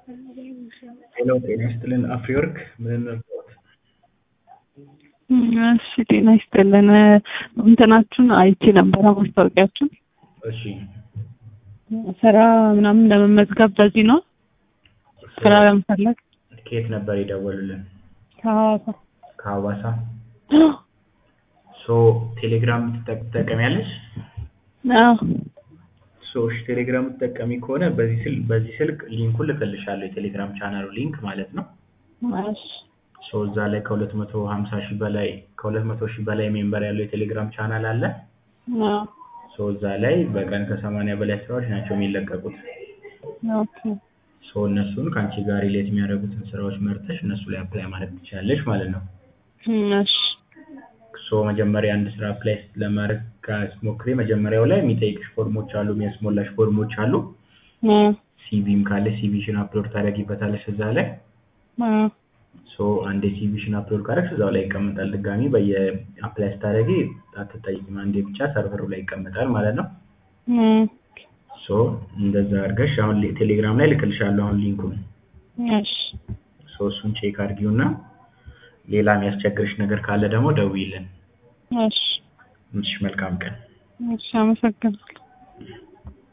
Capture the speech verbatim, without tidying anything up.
ሄሎ ጤና ይስጥልን አፍሪወርክ ምን ነው? እሺ ጤና ይስጥልን እንትናችሁን አይቼ ነበር ማስታወቂያችሁን። እሺ ስራ ምናምን ለመመዝገብ በዚህ ነው ስራ ለመፈለግ። ከየት ነበር የደወሉልን? ከሐዋሳ። ከሐዋሳ ሶ ቴሌግራም ትጠቀሚያለሽ? አዎ ሶ እሺ ቴሌግራም ትጠቀሚ ከሆነ በዚህ ስልክ በዚህ ስልክ ሊንኩን ልክልሻለሁ የቴሌግራም ቻናሉ ሊንክ ማለት ነው። እሺ ሶ እዛ ላይ ከሁለት መቶ ሃምሳ ሺህ በላይ ከሁለት መቶ ሺህ በላይ ሜምበር ያለው የቴሌግራም ቻናል አለ። አዎ ሶ እዛ ላይ በቀን ከሰማንያ በላይ ስራዎች ናቸው የሚለቀቁት። ኦኬ ሶ እነሱን ካንቺ ጋር ሪሌት የሚያደርጉትን ስራዎች መርጠሽ እነሱ ላይ አፕላይ ማድረግ ትችላለሽ ማለት ነው። እሺ ሶ መጀመሪያ አንድ ስራ አፕላይ ለማድረግ ካስሞክሪ መጀመሪያው ላይ የሚጠይቅሽ ፎርሞች አሉ የሚያስሞላሽ ፎርሞች አሉ። ሲቪም ካለ ሲቪሽን አፕሎድ ታደርጊበታለሽ እዛ ላይ። ሶ አንዴ ሲቪሽን አፕሎድ ካደረግሽ እዛው ላይ ይቀመጣል። ድጋሚ በየአፕላይ ስታደርጊ አትጠይቂም አንዴ ብቻ ሰርቨሩ ላይ ይቀመጣል ማለት ነው። ሶ እንደዛ አድርገሽ አሁን ቴሌግራም ላይ ልክልሻለሁ አሁን ሊንኩን። እሺ ሶ እሱን ቼክ አድርጊውና ሌላ የሚያስቸግርሽ ነገር ካለ ደግሞ ደውይልን። እሺ እሺ መልካም ቀን። እሺ አመሰግናለሁ።